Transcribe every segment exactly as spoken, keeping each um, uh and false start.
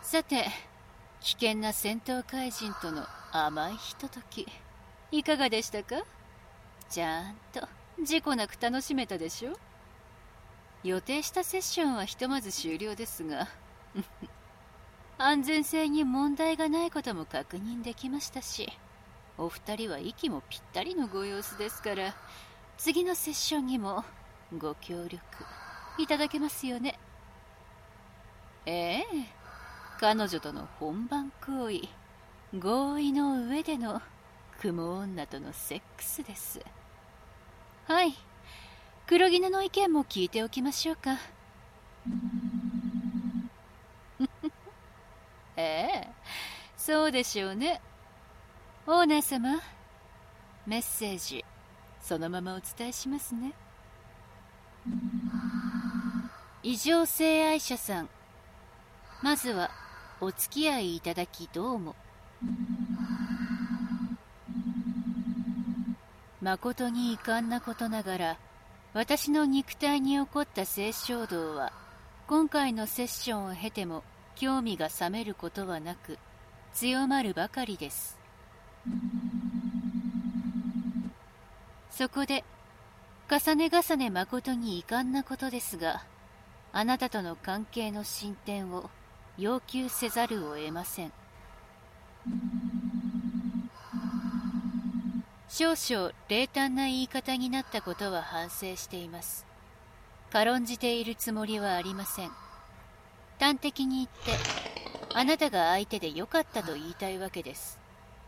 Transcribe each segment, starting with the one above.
さて、危険な戦闘怪人との甘いひととき、いかがでしたか？ちゃんと事故なく楽しめたでしょ？予定したセッションはひとまず終了ですが安全性に問題がないことも確認できましたし、お二人は息もぴったりのご様子ですから、次のセッションにもご協力いただけますよね？ええ、彼女との本番行為、合意の上での雲女とのセックスです。はい、黒絹の意見も聞いておきましょうか。ええ、そうでしょうね。オーナー様、メッセージそのままお伝えしますね。異常性愛者さん、まずはお付き合いいただきどうも。誠に遺憾なことながら、私の肉体に起こった性衝動は今回のセッションを経ても興味が冷めることはなく、強まるばかりです。そこで重ね重ね誠に遺憾なことですが、あなたとの関係の進展を要求せざるを得ません。少々冷淡な言い方になったことは反省しています。軽んじているつもりはありません。端的に言って、あなたが相手で良かったと言いたいわけです。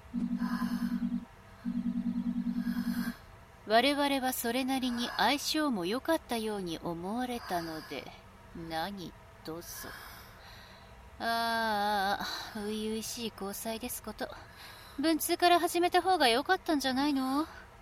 我々はそれなりに相性も良かったように思われたので、何どうぞ。ああ、初々しい交際ですこと。文通から始めた方が良かったんじゃないの？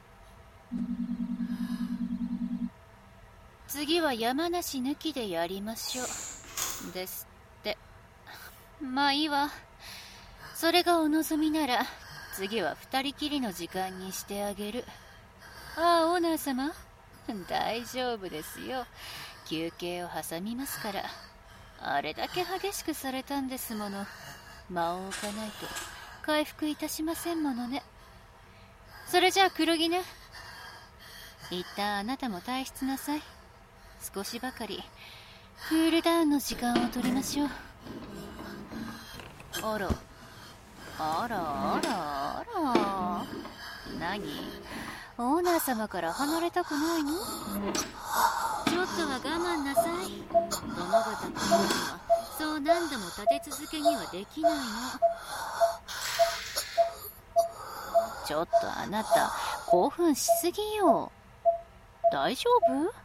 次は山梨抜きでやりましょう。ですって。まあいいわ。それがお望みなら、次は二人きりの時間にしてあげる。ああ、オーナー様。大丈夫ですよ。休憩を挟みますから。あれだけ激しくされたんですもの。間を置かないと回復いたしませんものね。それじゃあ黒木ね。一旦あなたも退出なさい。少しばかりクールダウンの時間を取りましょう。あらあらあらあら、何？オーナー様から離れたくないの？ちょっとは我慢なさい。殿方というのはそう何度も立て続けにはできないの。ちょっとあなた興奮しすぎよ。大丈夫？